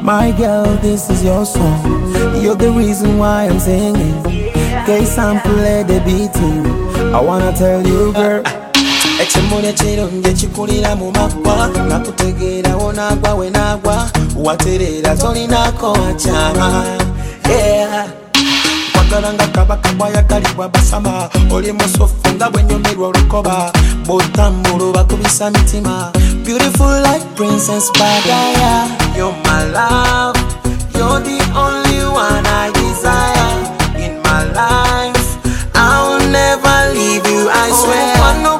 My girl, this is your song. You're the reason why I'm singing. K-sample the beating. I wanna tell you, girl. Ekimuli ekirungi kikulira mu maggwa nakutegeera wonaagwa we naagwa watereera tolinako wakyama kwagala nga kabaka bwayagalibwa basama oli musofu nga bwenyumirwa olukoba bwotambula bakubisa mitima beautiful like Princess Badaya. You're my love, you're the only one I desire in my life. I'll never leave you, I swear.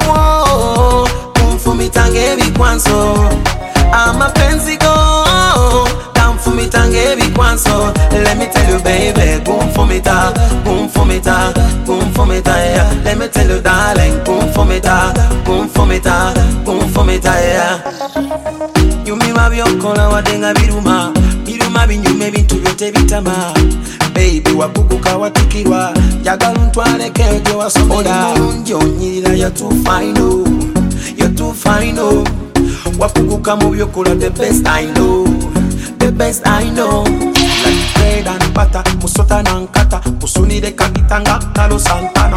Tange bikwanso amapenzi go down for me tange bikwanso. Let me tell you baby, boom for me ta, boom for me ta, boom for me ta, yeah. Let me tell you darling, boom for me ta, boom for me ta, boom for me ta, yeah. You me mabyokola wadenga biruma biruma binyume bintu byote bitama baby wakuguka watikirwa jagala ntwaleke gye wasomera olungi onyirira ya too fine. You're too fine, oh. Wakuguka mu byokola the best I know, the best I know. Like bread and butter, musota na nkata, usunire kagitanga talo Santana.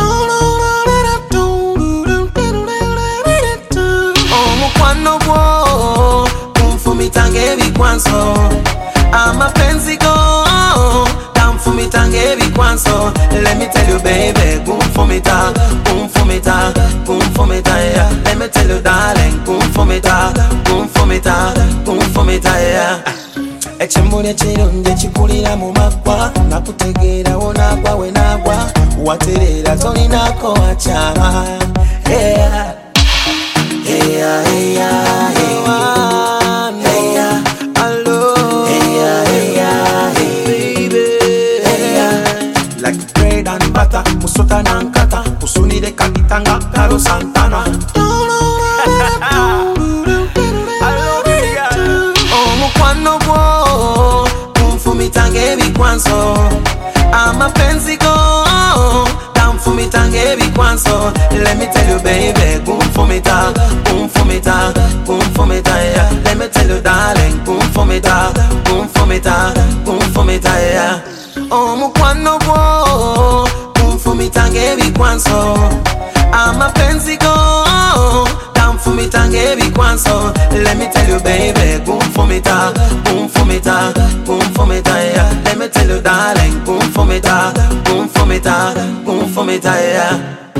Oh mukwano gwo, kumfumi tange bikwanso. Amapenzi go, down for me tange bikwanso. Let me tell you baby, boom for me ta, boom for me ta, boom for me ta, yeah. Let me tell you darling, boom for me ta, boom for me ta, boom for me ta, yeah. Ekimuli ekirungi ekikulira mu maggwa nakutegeera wonaagwa we naagwa watereera tolinako wakyama yeah. Yeah, yeah, yeah. Musota na nkata usunire kagitanga talo Santana. Oh mukwano gwo kumfumi tange bikwanso amapenzi go down for me tange bikwanso. Let me tell you baby, boom for me ta, boom for me ta, boom for me ta, yeah. Let me tell you darling, boom for me ta, boom for me ta, boom for me ta, yeah. Oh mukwano gwo for me tange bikwanso amapenzi go down for me tange bikwanso. Let me tell you baby, boom for me ta, boom for me ta, boom for me ta, yeah. Let me tell you darling, boom for me ta, boom for me ta, boom for me ta, yeah.